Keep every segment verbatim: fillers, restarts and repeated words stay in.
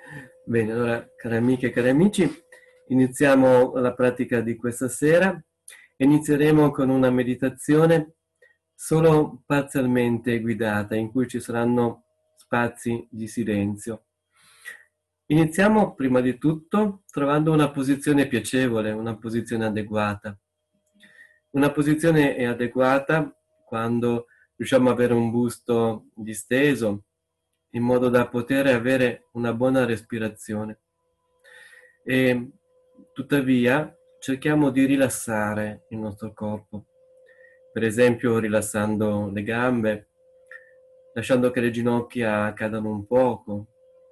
Bene, allora, care amiche e cari amici, iniziamo la pratica di questa sera. Inizieremo con una meditazione solo parzialmente guidata, in cui ci saranno spazi di silenzio. Iniziamo prima di tutto trovando una posizione piacevole, una posizione adeguata. Una posizione è adeguata quando riusciamo ad avere un busto disteso, in modo da poter avere una buona respirazione. E tuttavia cerchiamo di rilassare il nostro corpo, per esempio rilassando le gambe, lasciando che le ginocchia cadano un poco,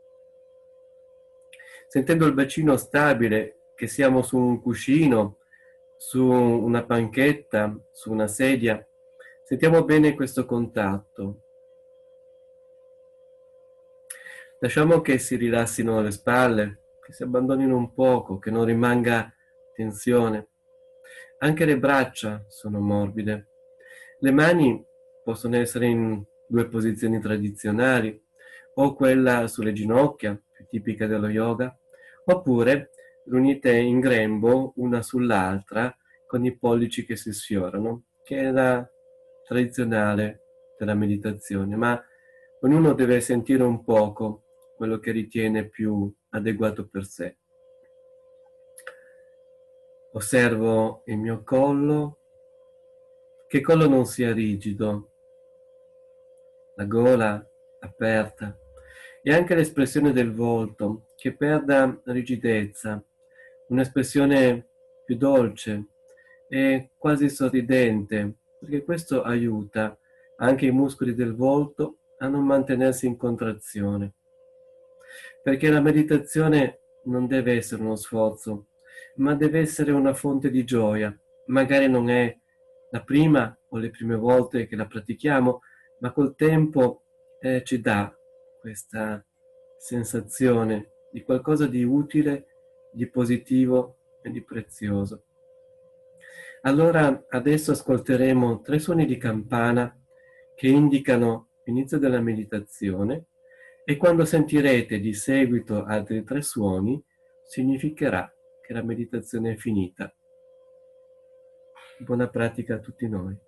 sentendo il bacino stabile, che siamo su un cuscino, su una panchetta, su una sedia. Sentiamo bene questo contatto. Lasciamo che si rilassino le spalle, che si abbandonino un poco, che non rimanga tensione. Anche le braccia sono morbide. Le mani possono essere in due posizioni tradizionali, o quella sulle ginocchia, più tipica dello yoga, oppure riunite in grembo una sull'altra con i pollici che si sfiorano, che è la tradizionale della meditazione, ma ognuno deve sentire un poco quello che ritiene più adeguato per sé. Osservo il mio collo, che il collo non sia rigido, la gola aperta, e anche l'espressione del volto, che perda rigidezza, un'espressione più dolce e quasi sorridente, perché questo aiuta anche i muscoli del volto a non mantenersi in contrazione. Perché la meditazione non deve essere uno sforzo, ma deve essere una fonte di gioia. Magari non è la prima o le prime volte che la pratichiamo, ma col tempo eh, ci dà questa sensazione di qualcosa di utile, di positivo e di prezioso. Allora adesso ascolteremo tre suoni di campana che indicano l'inizio della meditazione, e quando sentirete di seguito altri tre suoni significherà che la meditazione è finita. Buona pratica a tutti noi.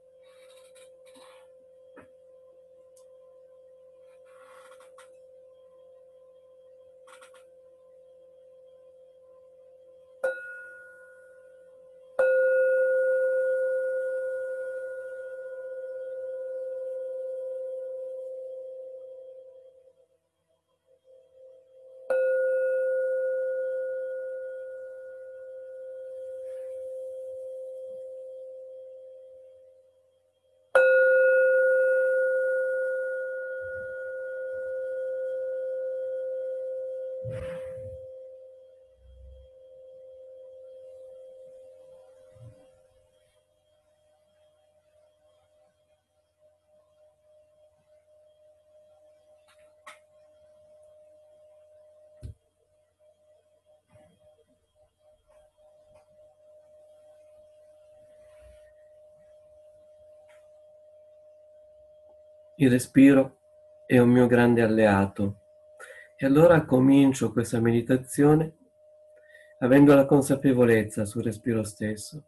Il respiro è un mio grande alleato, e allora comincio questa meditazione avendo la consapevolezza sul respiro stesso.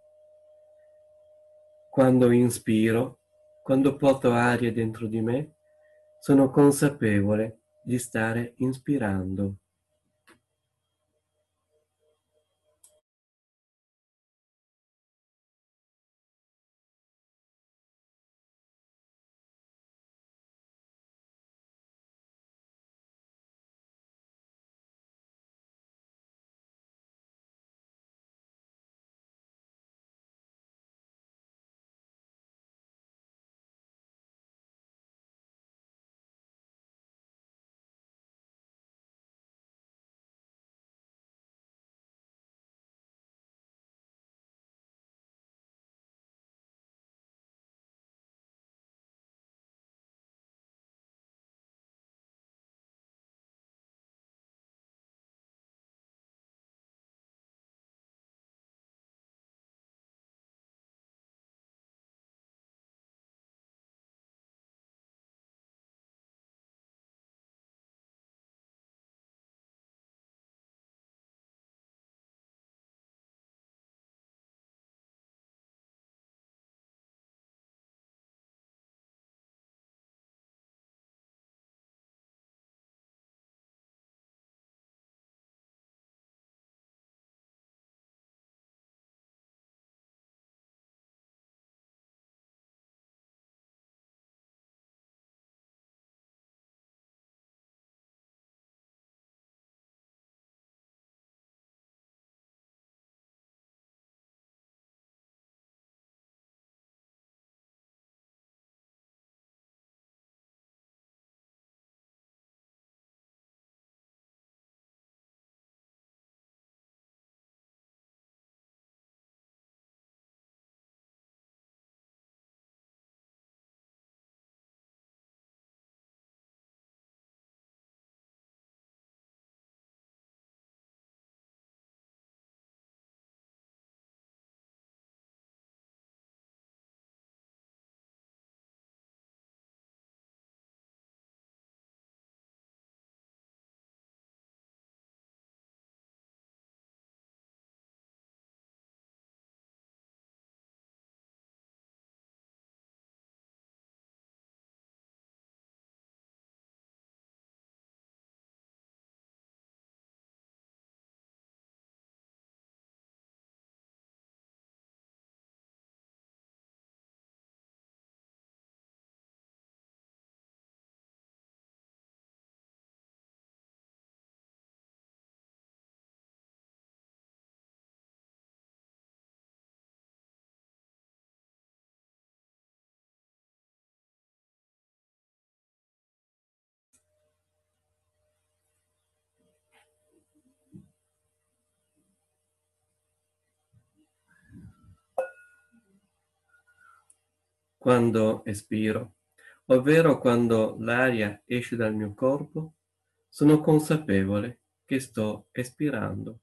Quando inspiro, quando porto aria dentro di me, sono consapevole di stare inspirando. quando espiro, ovvero quando l'aria esce dal mio corpo, sono consapevole che sto espirando.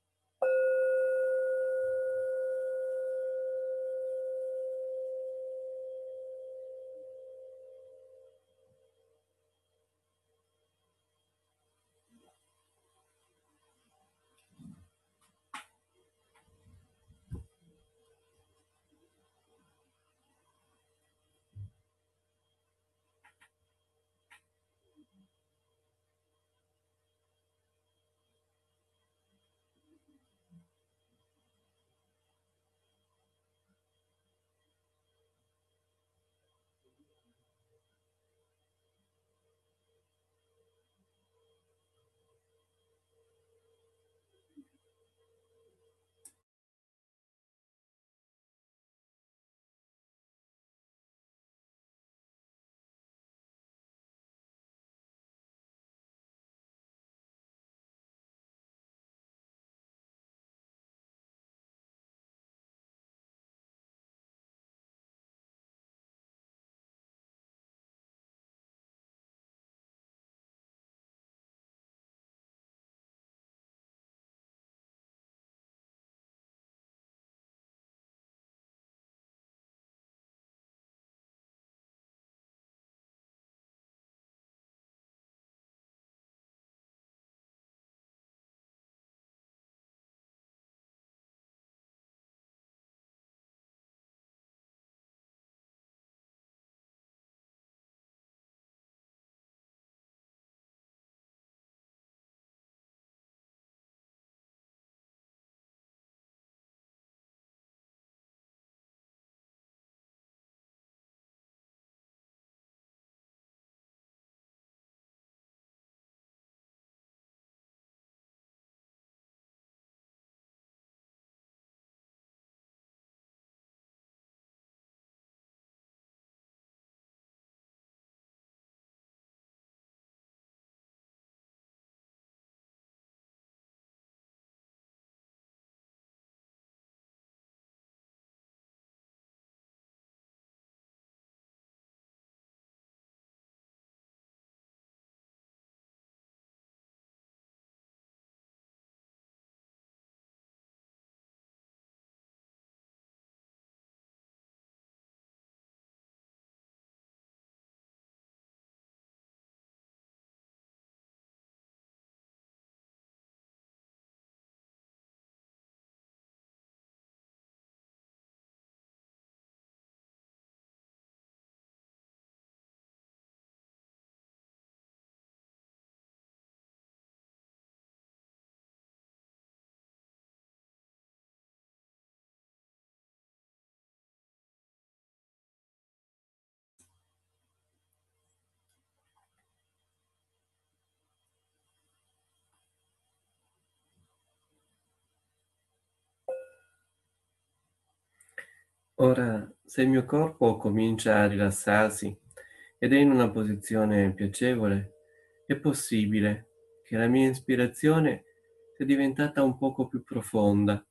Ora, se il mio corpo comincia a rilassarsi ed è in una posizione piacevole, è possibile che la mia ispirazione sia diventata un poco più profonda,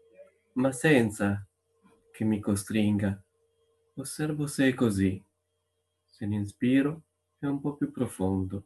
ma senza che mi costringa. Osservo se è così. Se l'inspiro è un po' più profondo.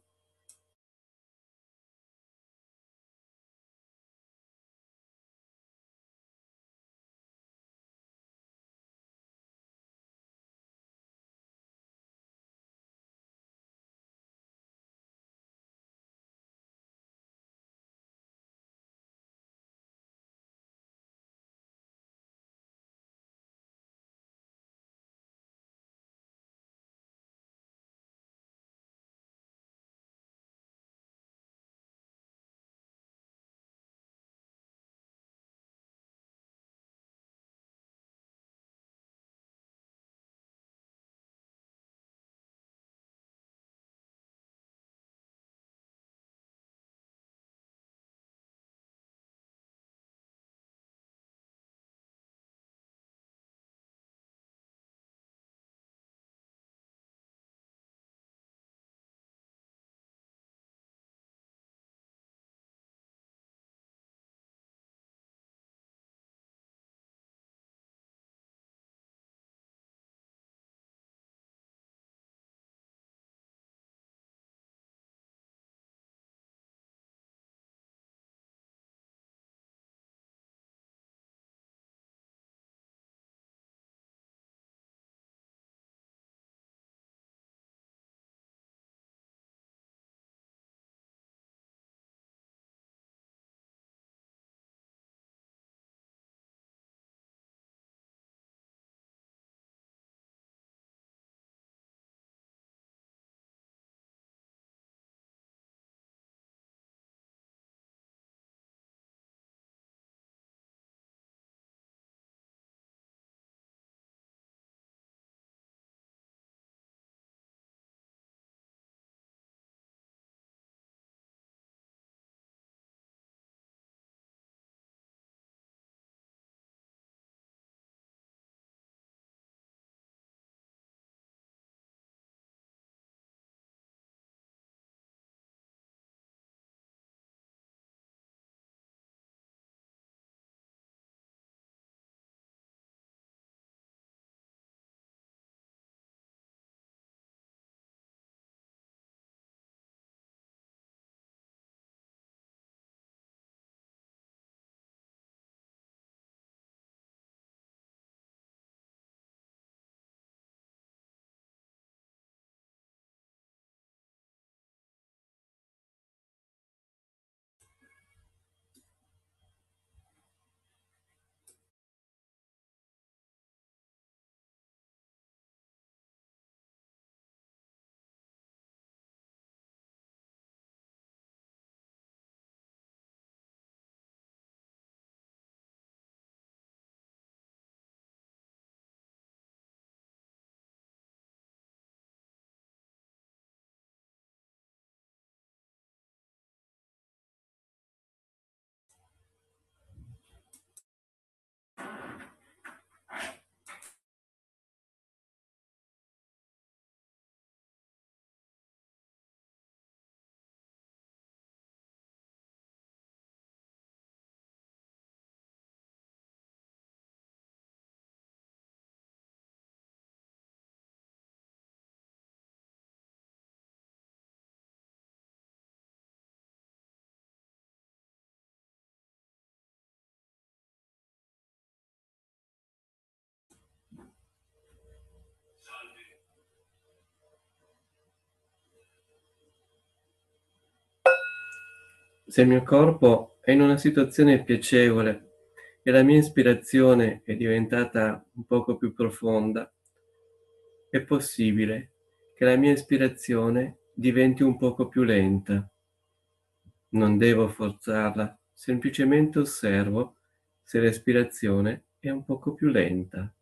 Se il mio corpo è in una situazione piacevole e la mia ispirazione è diventata un poco più profonda, è possibile che la mia ispirazione diventi un poco più lenta. Non devo forzarla, semplicemente osservo se la respirazione è un poco più lenta.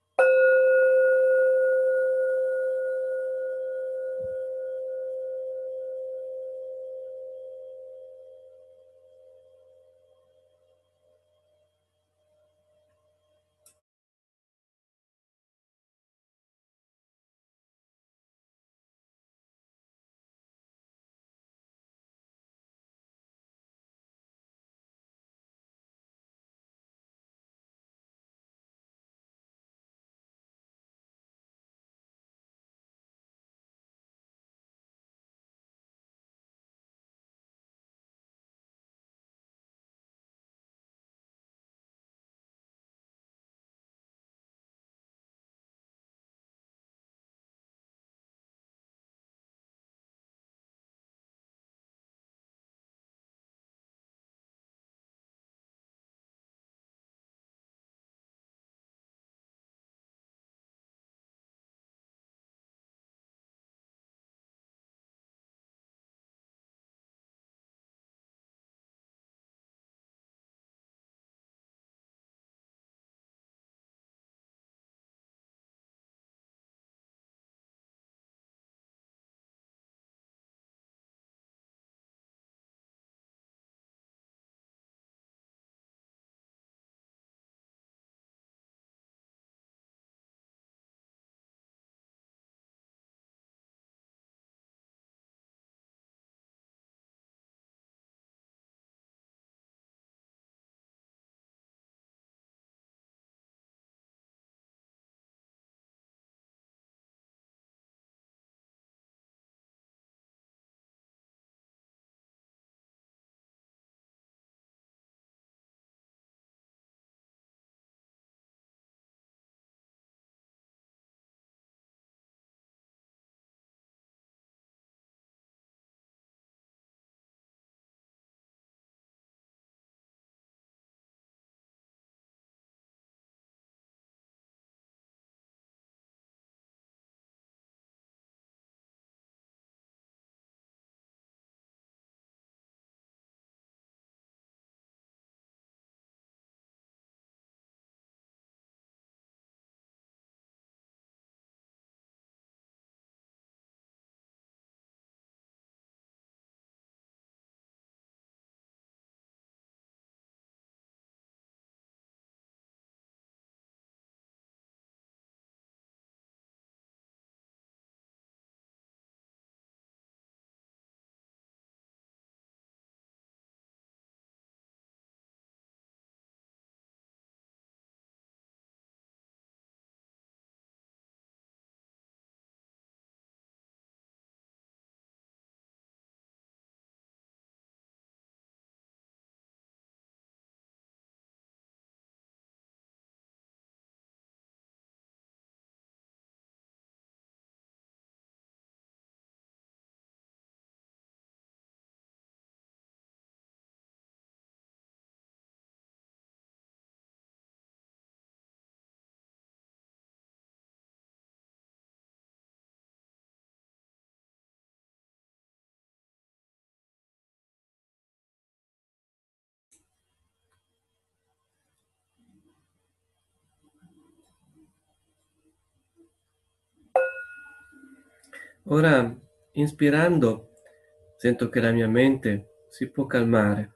Ora, inspirando, sento che la mia mente si può calmare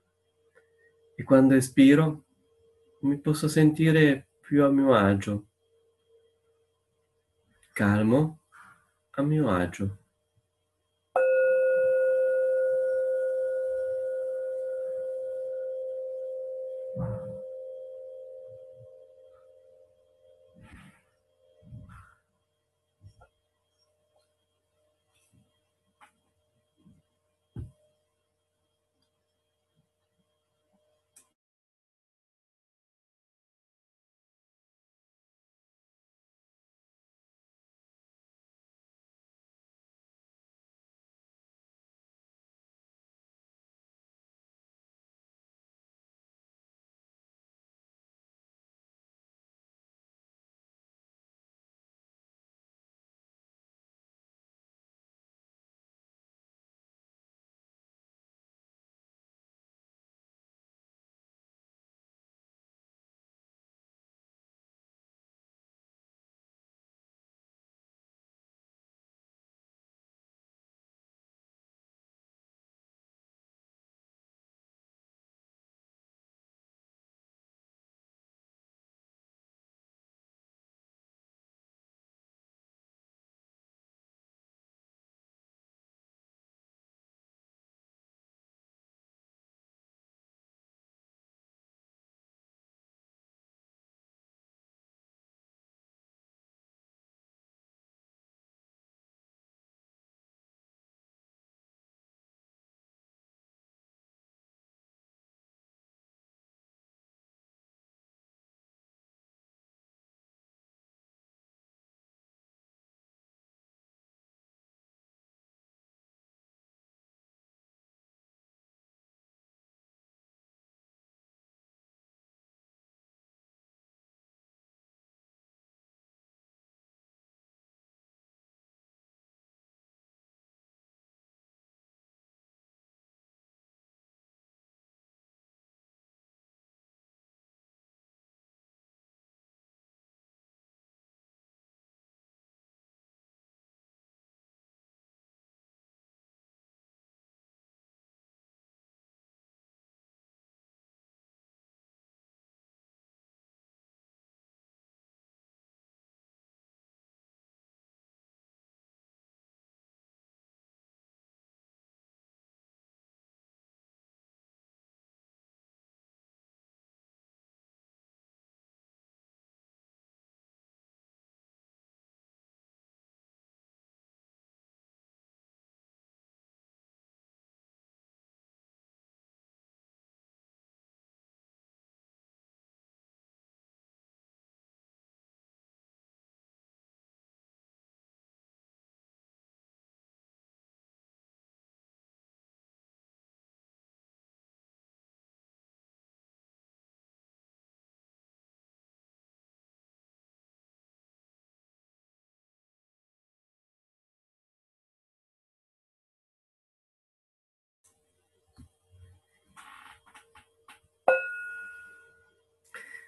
e quando espiro mi posso sentire più a mio agio, calmo, a mio agio.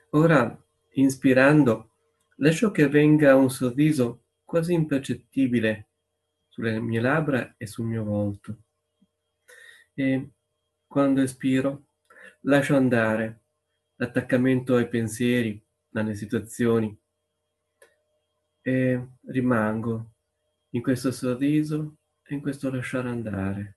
Ora, inspirando, lascio che venga un sorriso quasi impercettibile sulle mie labbra e sul mio volto. E quando espiro, lascio andare l'attaccamento ai pensieri, alle situazioni e rimango in questo sorriso e in questo lasciare andare.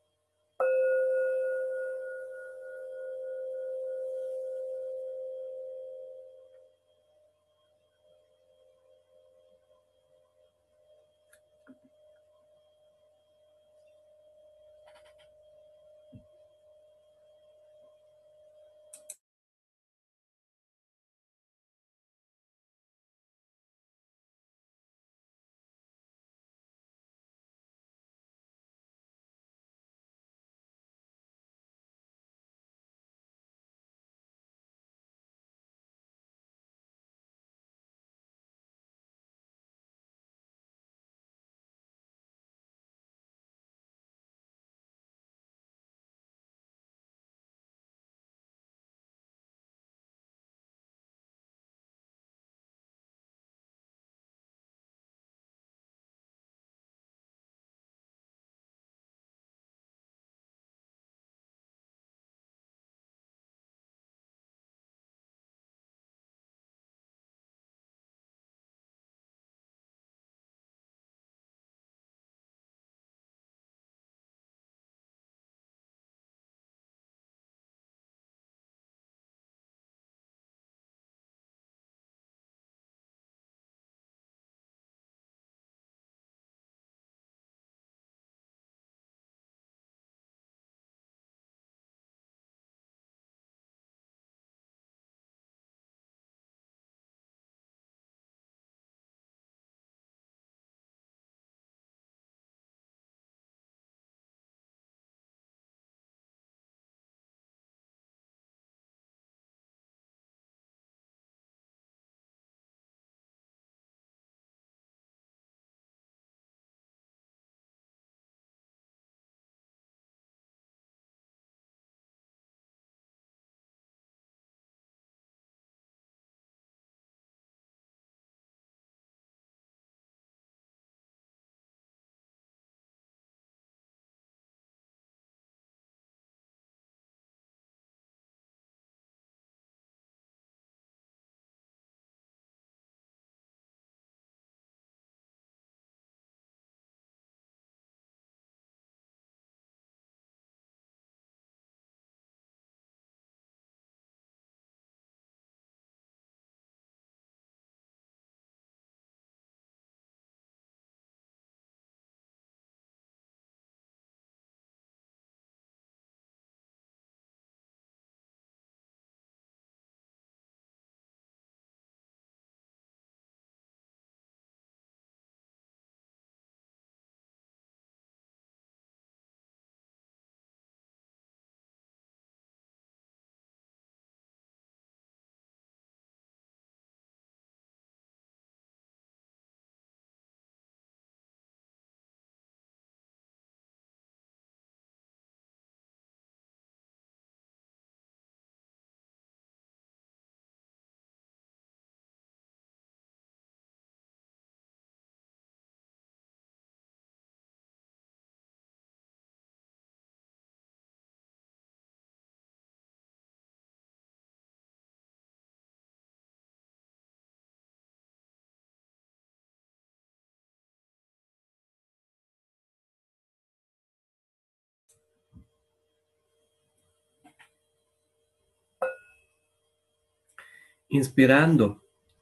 Inspirando,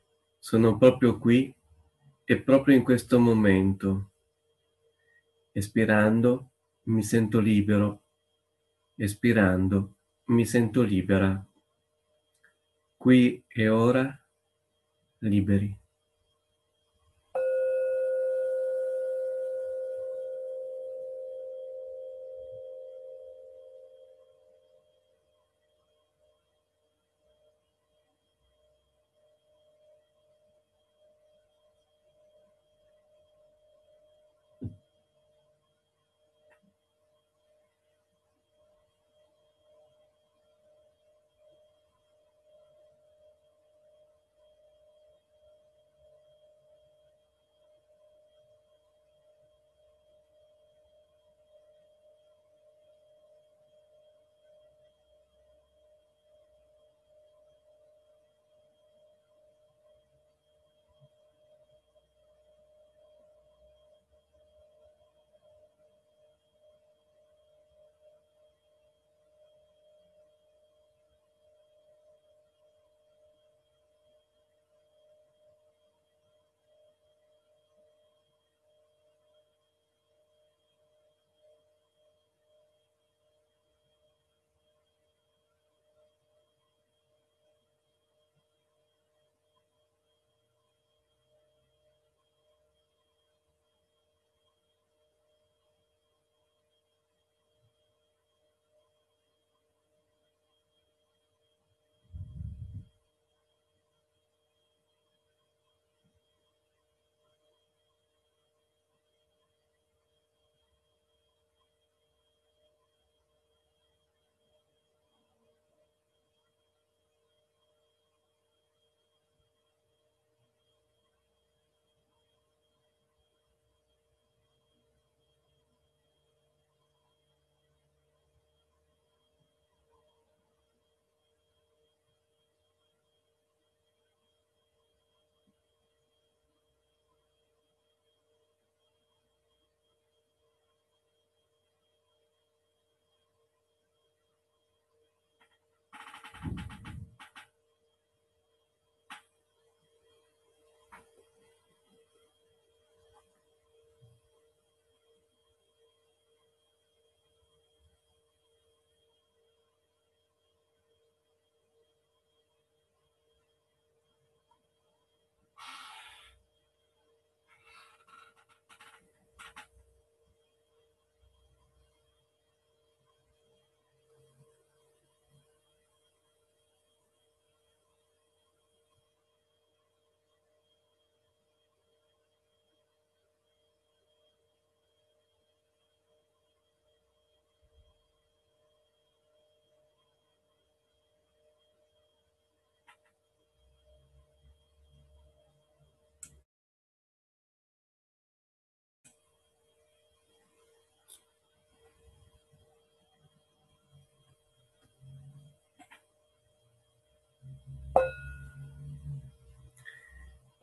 sono proprio qui e proprio in questo momento. Espirando, mi sento libero. Espirando, mi sento libera. Qui e ora, liberi.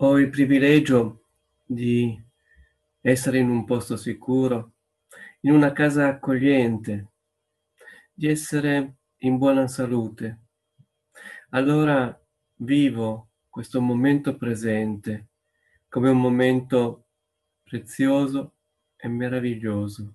Ho il privilegio di essere in un posto sicuro, in una casa accogliente, di essere in buona salute. Allora vivo questo momento presente come un momento prezioso e meraviglioso.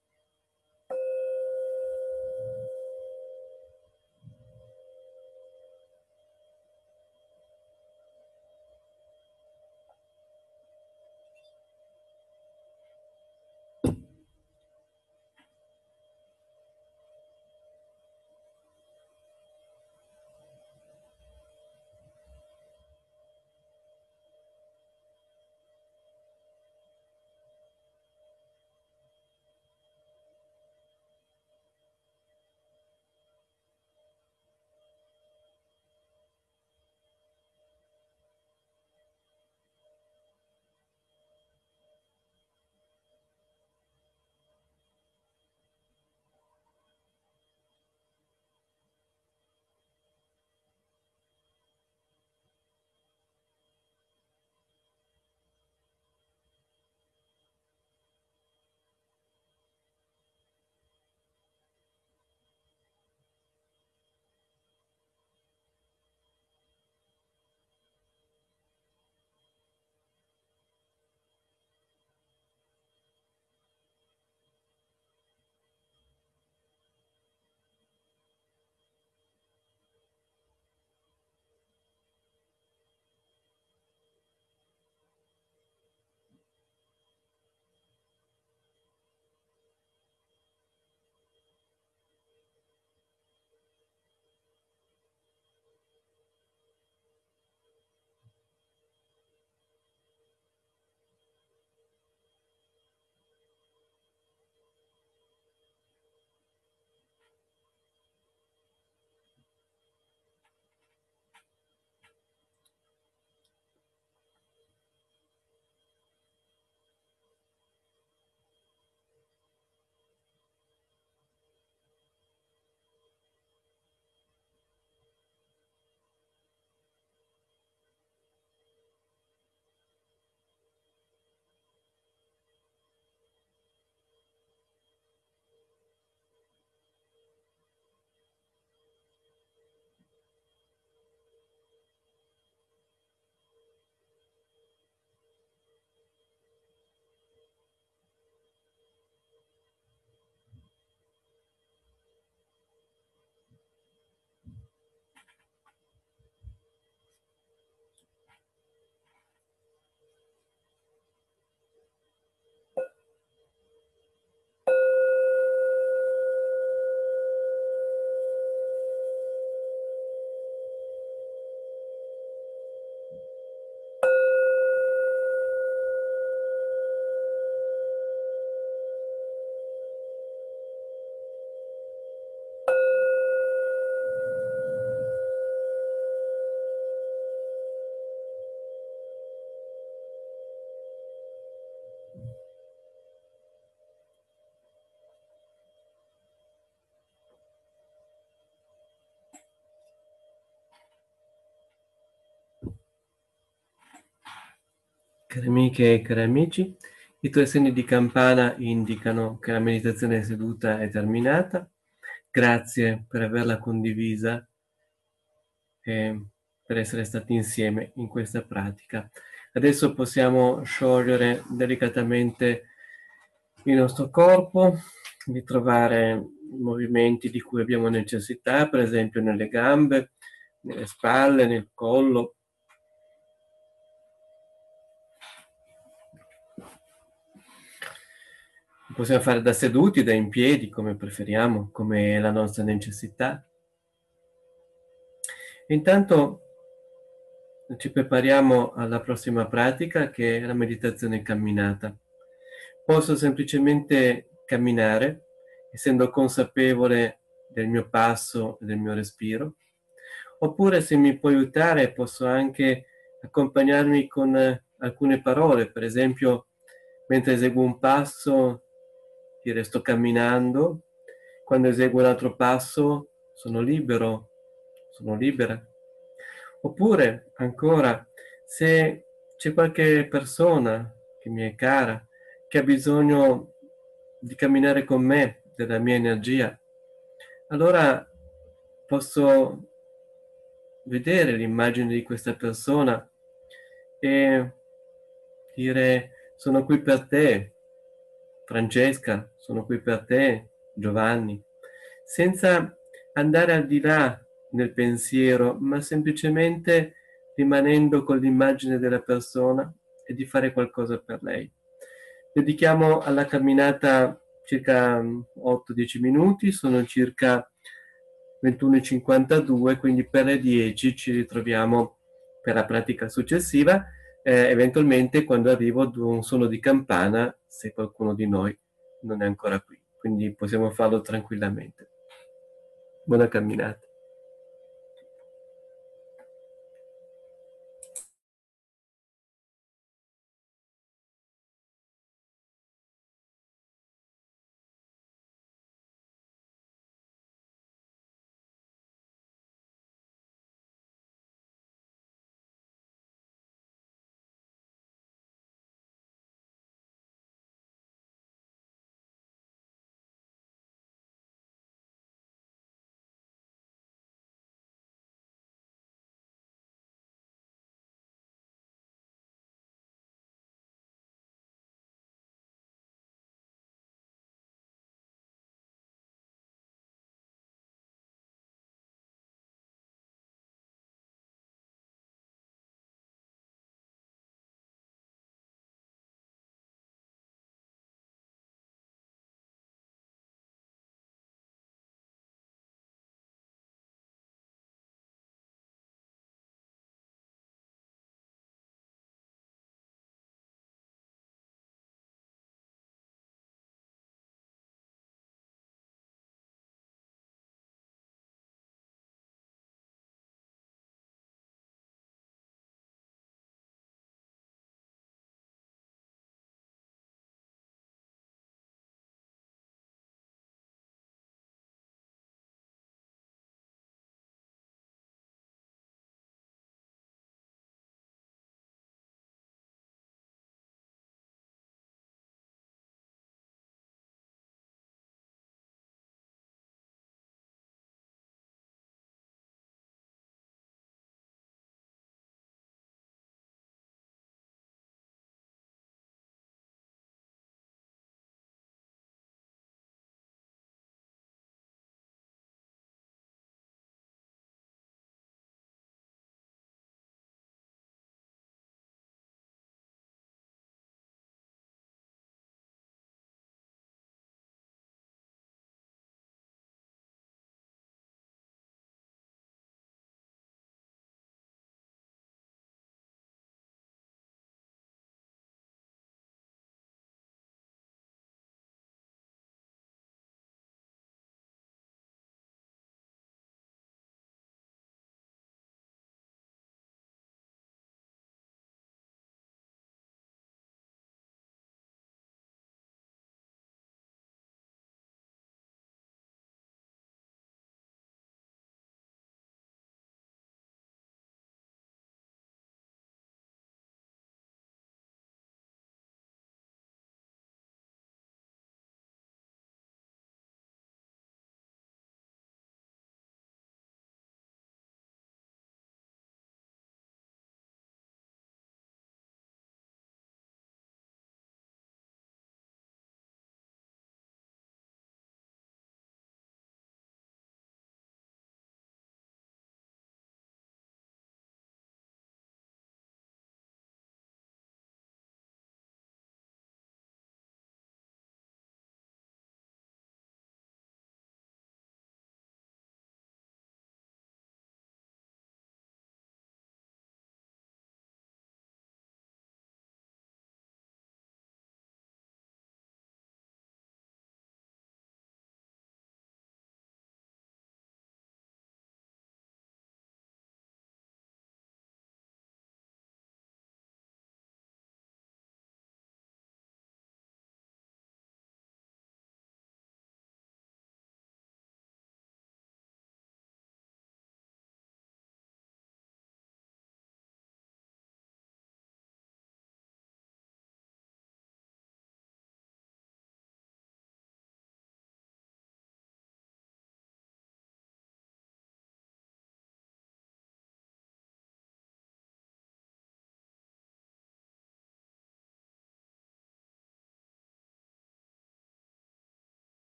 Cari amiche e cari amici, i tre segni di campana indicano che la meditazione seduta è terminata. Grazie per averla condivisa e per essere stati insieme in questa pratica. Adesso possiamo sciogliere delicatamente il nostro corpo, ritrovare i movimenti di cui abbiamo necessità, per esempio nelle gambe, nelle spalle, nel collo. Possiamo fare da seduti, da in piedi, come preferiamo, come è la nostra necessità. Intanto ci prepariamo alla prossima pratica, che è la meditazione camminata. Posso semplicemente camminare, essendo consapevole del mio passo e del mio respiro, oppure, se mi può aiutare, posso anche accompagnarmi con alcune parole. Per esempio, mentre eseguo un passo dire sto camminando, quando eseguo un altro passo sono libero, sono libera. Oppure, ancora, se c'è qualche persona che mi è cara, che ha bisogno di camminare con me, della mia energia, allora posso vedere l'immagine di questa persona e dire: "Sono qui per te, Francesca, sono qui per te, Giovanni", senza andare al di là nel pensiero, ma semplicemente rimanendo con l'immagine della persona e di fare qualcosa per lei. Dedichiamo alla camminata circa otto dieci minuti, sono circa ventuno e cinquantadue, quindi per le dieci ci ritroviamo per la pratica successiva, eh, eventualmente quando arrivo ad un suono di campana, se qualcuno di noi non è ancora qui. Quindi possiamo farlo tranquillamente. Buona camminata.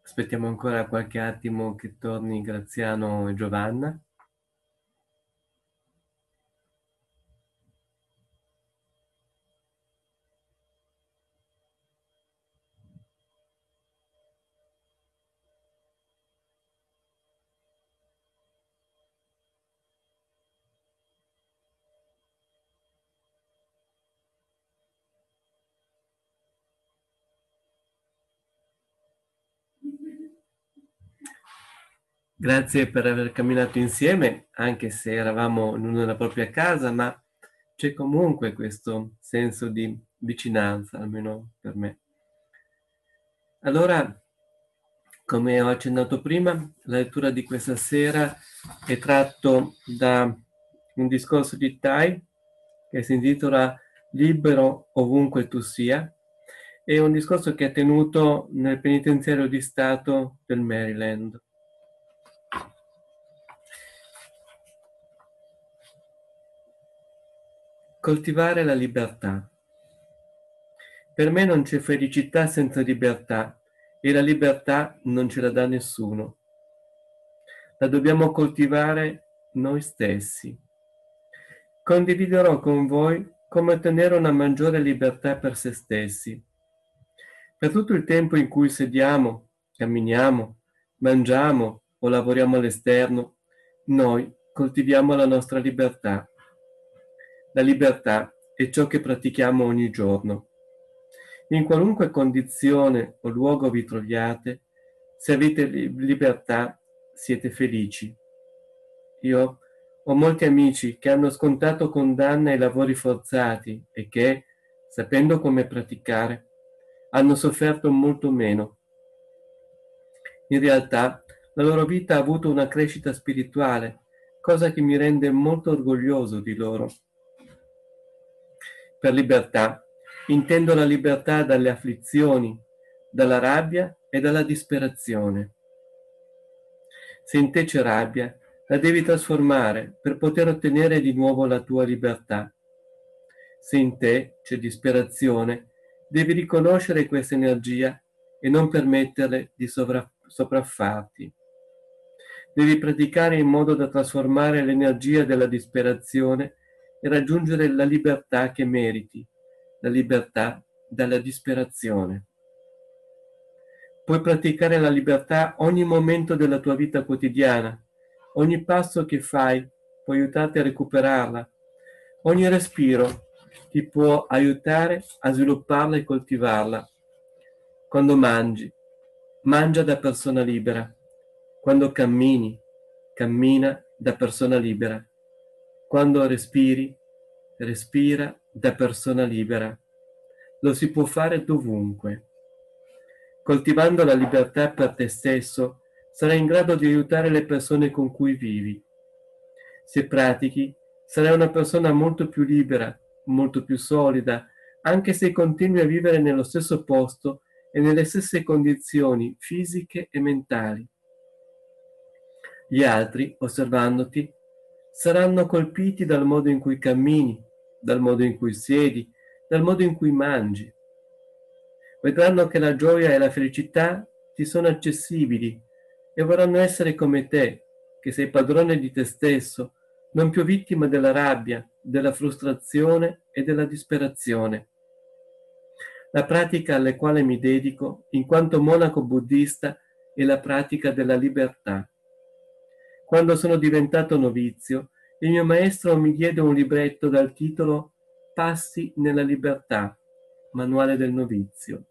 Aspettiamo ancora qualche attimo che torni Graziano e Giovanna. Grazie per aver camminato insieme, anche se eravamo ognuno nella propria casa, ma c'è comunque questo senso di vicinanza, almeno per me. Allora, come ho accennato prima, la lettura di questa sera è tratto da un discorso di Tai che si intitola Libero ovunque tu sia. È un discorso che ha tenuto nel penitenziario di Stato del Maryland. Coltivare la libertà. Per me non c'è felicità senza libertà e la libertà non ce la dà nessuno. La dobbiamo coltivare noi stessi. Condividerò con voi come ottenere una maggiore libertà per se stessi. Per tutto il tempo in cui sediamo, camminiamo, mangiamo o lavoriamo all'esterno, noi coltiviamo la nostra libertà. La libertà è ciò che pratichiamo ogni giorno. In qualunque condizione o luogo vi troviate, se avete libertà, siete felici. Io ho molti amici che hanno scontato condanne ai lavori forzati e che, sapendo come praticare, hanno sofferto molto meno. In realtà, la loro vita ha avuto una crescita spirituale, cosa che mi rende molto orgoglioso di loro. Per libertà intendo la libertà dalle afflizioni, dalla rabbia e dalla disperazione. Se in te c'è rabbia, la devi trasformare per poter ottenere di nuovo la tua libertà. Se in te c'è disperazione, devi riconoscere questa energia e non permetterle di sovra- sopraffarti. Devi praticare in modo da trasformare l'energia della disperazione e raggiungere la libertà che meriti, la libertà dalla disperazione. Puoi praticare la libertà ogni momento della tua vita quotidiana, ogni passo che fai può aiutarti a recuperarla, ogni respiro ti può aiutare a svilupparla e coltivarla. Quando mangi, mangia da persona libera. Quando cammini, cammina da persona libera. Quando respiri, respira da persona libera. Lo si può fare dovunque. Coltivando la libertà per te stesso, sarai in grado di aiutare le persone con cui vivi. Se pratichi, sarai una persona molto più libera, molto più solida, anche se continui a vivere nello stesso posto e nelle stesse condizioni fisiche e mentali. Gli altri, osservandoti, saranno colpiti dal modo in cui cammini, dal modo in cui siedi, dal modo in cui mangi. Vedranno che la gioia e la felicità ti sono accessibili e vorranno essere come te, che sei padrone di te stesso, non più vittima della rabbia, della frustrazione e della disperazione. La pratica alla quale mi dedico, in quanto monaco buddista, è la pratica della libertà. Quando sono diventato novizio, il mio maestro mi diede un libretto dal titolo Passi nella libertà, manuale del novizio.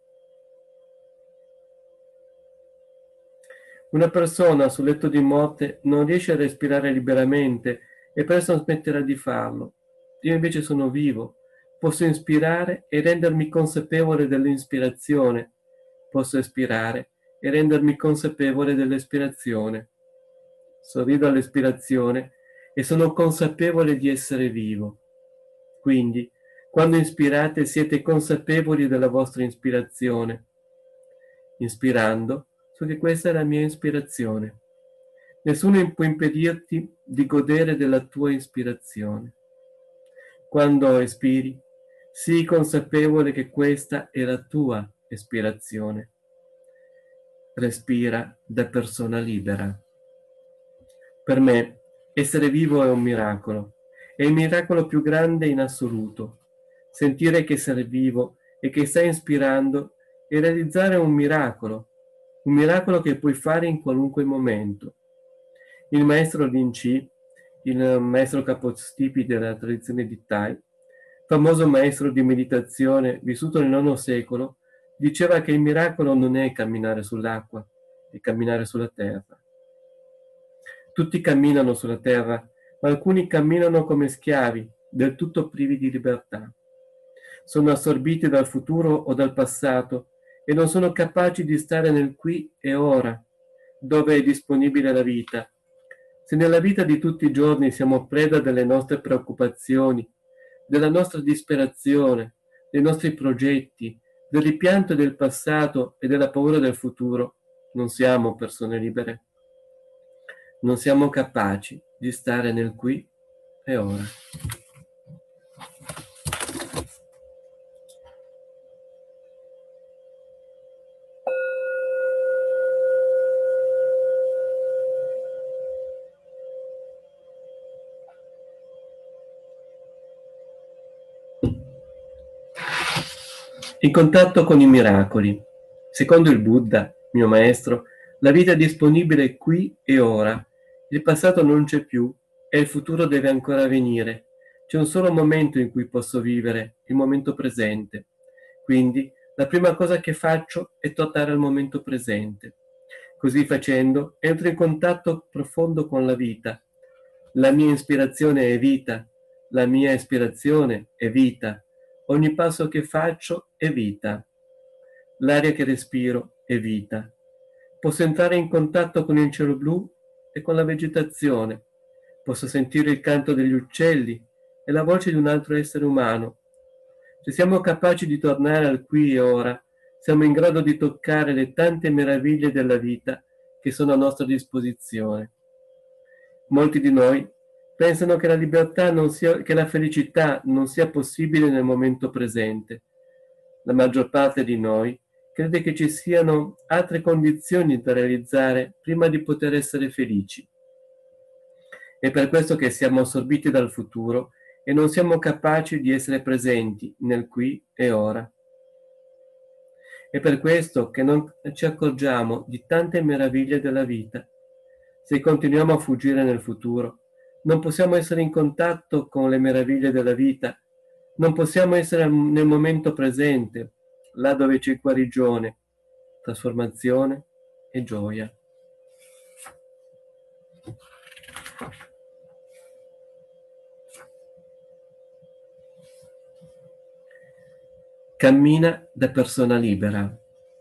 Una persona sul letto di morte non riesce a respirare liberamente e presto smetterà di farlo. Io invece sono vivo, posso ispirare e rendermi consapevole dell'ispirazione, posso espirare e rendermi consapevole dell'espirazione. Sorrido all'espirazione e sono consapevole di essere vivo. Quindi, quando ispirate siete consapevoli della vostra ispirazione. Inspirando, so che questa è la mia ispirazione. Nessuno può impedirti di godere della tua ispirazione. Quando espiri, sii consapevole che questa è la tua espirazione. respira da persona libera. Per me, essere vivo è un miracolo. È il miracolo più grande in assoluto. Sentire che essere vivo e che stai ispirando e realizzare un miracolo, un miracolo che puoi fare in qualunque momento. Il maestro Lin Chi, il maestro capostipite della tradizione di Tai, famoso maestro di meditazione vissuto nel nono secolo, diceva che il miracolo non è camminare sull'acqua, è camminare sulla terra. Tutti camminano sulla terra, ma alcuni camminano come schiavi, del tutto privi di libertà. Sono assorbiti dal futuro o dal passato e non sono capaci di stare nel qui e ora, dove è disponibile la vita. Se nella vita di tutti i giorni siamo preda delle nostre preoccupazioni, della nostra disperazione, dei nostri progetti, del rimpianto del passato e della paura del futuro, non siamo persone libere. Non siamo capaci di stare nel qui e ora. In contatto con i miracoli. Secondo il Buddha, mio maestro, la vita è disponibile qui e ora. Il passato non c'è più e il futuro deve ancora venire. C'è un solo momento in cui posso vivere, il momento presente. Quindi, la prima cosa che faccio è tornare al momento presente. Così facendo, entro in contatto profondo con la vita. La mia ispirazione è vita, la mia ispirazione è vita. Ogni passo che faccio è vita. L'aria che respiro è vita. Posso entrare in contatto con il cielo blu e con la vegetazione. Posso sentire il canto degli uccelli e la voce di un altro essere umano. Se siamo capaci di tornare al qui e ora, siamo in grado di toccare le tante meraviglie della vita che sono a nostra disposizione. Molti di noi pensano che la libertà non sia, che la felicità non sia possibile nel momento presente. La maggior parte di noi crede che ci siano altre condizioni da realizzare prima di poter essere felici. È per questo che siamo assorbiti dal futuro e non siamo capaci di essere presenti nel qui e ora. È per questo che non ci accorgiamo di tante meraviglie della vita. Se continuiamo a fuggire nel futuro, non possiamo essere in contatto con le meraviglie della vita, non possiamo essere nel momento presente, là dove c'è guarigione, trasformazione e gioia. Cammina da persona libera.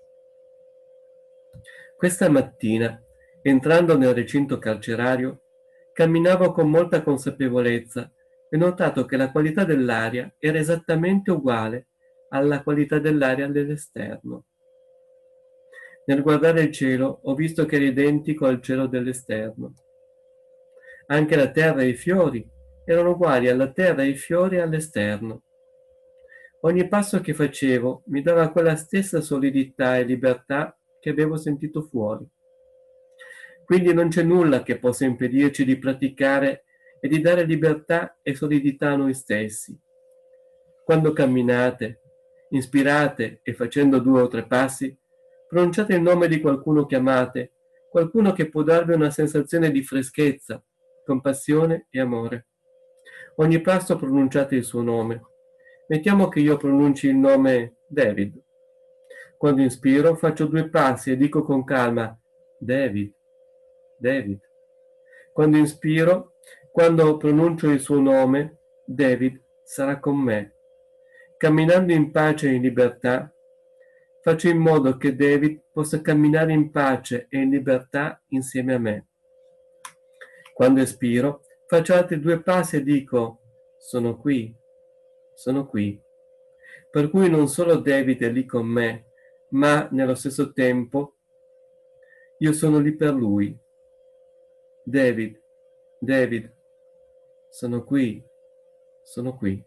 Questa mattina, entrando nel recinto carcerario, camminavo con molta consapevolezza e ho notato che la qualità dell'aria era esattamente uguale alla qualità dell'aria dell'esterno. Nel guardare il cielo ho visto che era identico al cielo dell'esterno. Anche la terra e i fiori erano uguali alla terra e ai fiori all'esterno. Ogni passo che facevo mi dava quella stessa solidità e libertà che avevo sentito fuori. Quindi non c'è nulla che possa impedirci di praticare e di dare libertà e solidità a noi stessi. Quando camminate, ispirate e facendo due o tre passi, pronunciate il nome di qualcuno che amate, qualcuno che può darvi una sensazione di freschezza, compassione e amore. Ogni passo pronunciate il suo nome. Mettiamo che io pronunci il nome David. Quando inspiro faccio due passi e dico con calma David, David. Quando inspiro, quando pronuncio il suo nome, David sarà con me. Camminando in pace e in libertà, faccio in modo che David possa camminare in pace e in libertà insieme a me. Quando espiro, faccio altri due passi e dico sono qui. Sono qui. Per cui non solo David è lì con me, ma nello stesso tempo io sono lì per lui. David, David, sono qui, sono qui.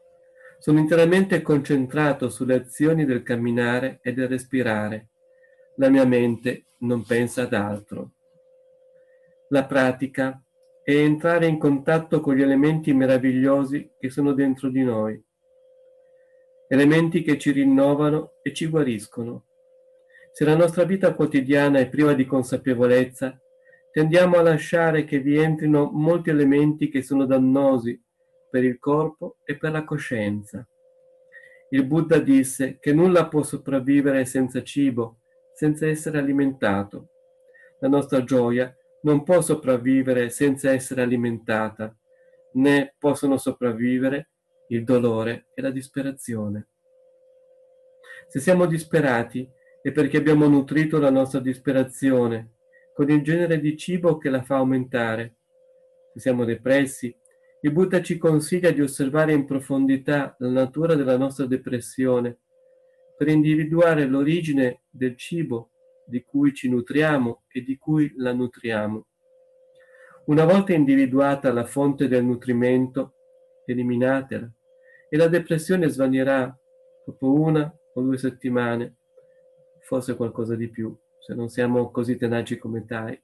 Sono interamente concentrato sulle azioni del camminare e del respirare. la mia mente non pensa ad altro. La pratica è entrare in contatto con gli elementi meravigliosi che sono dentro di noi, elementi che ci rinnovano e ci guariscono. Se la nostra vita quotidiana è priva di consapevolezza, tendiamo a lasciare che vi entrino molti elementi che sono dannosi per il corpo e per la coscienza. Il Buddha disse che nulla può sopravvivere senza cibo, senza essere alimentato. La nostra gioia non può sopravvivere senza essere alimentata, né possono sopravvivere il dolore e la disperazione. Se siamo disperati è perché abbiamo nutrito la nostra disperazione con il genere di cibo che la fa aumentare. Se siamo depressi, il Buddha ci consiglia di osservare in profondità la natura della nostra depressione per individuare l'origine del cibo di cui ci nutriamo e di cui la nutriamo. Una volta individuata la fonte del nutrimento, eliminatela e la depressione svanirà dopo una o due settimane, forse qualcosa di più, se non siamo così tenaci come Tai.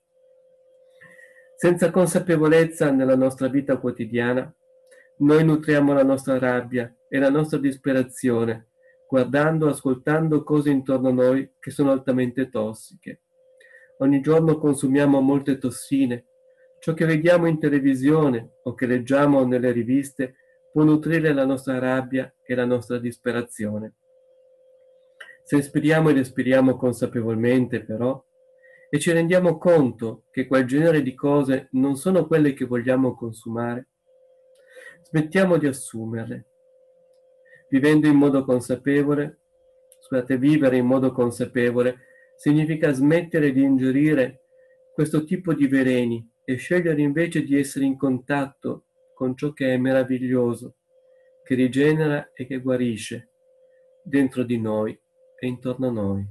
Senza consapevolezza nella nostra vita quotidiana, noi nutriamo la nostra rabbia e la nostra disperazione, guardando, ascoltando cose intorno a noi che sono altamente tossiche. Ogni giorno consumiamo molte tossine. Ciò che vediamo in televisione o che leggiamo nelle riviste può nutrire la nostra rabbia e la nostra disperazione. Se respiriamo ed espiriamo consapevolmente, però, e ci rendiamo conto che quel genere di cose non sono quelle che vogliamo consumare, smettiamo di assumerle. Vivendo in modo consapevole, scusate, vivere in modo consapevole significa smettere di ingerire questo tipo di veleni e scegliere invece di essere in contatto con ciò che è meraviglioso, che rigenera e che guarisce dentro di noi e intorno a noi.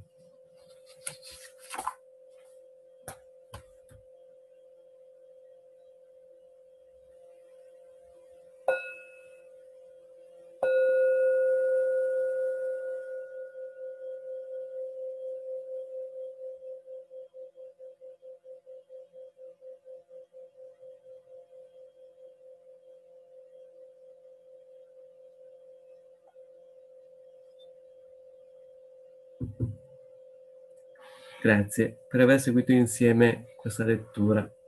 Grazie per aver seguito insieme questa lettura.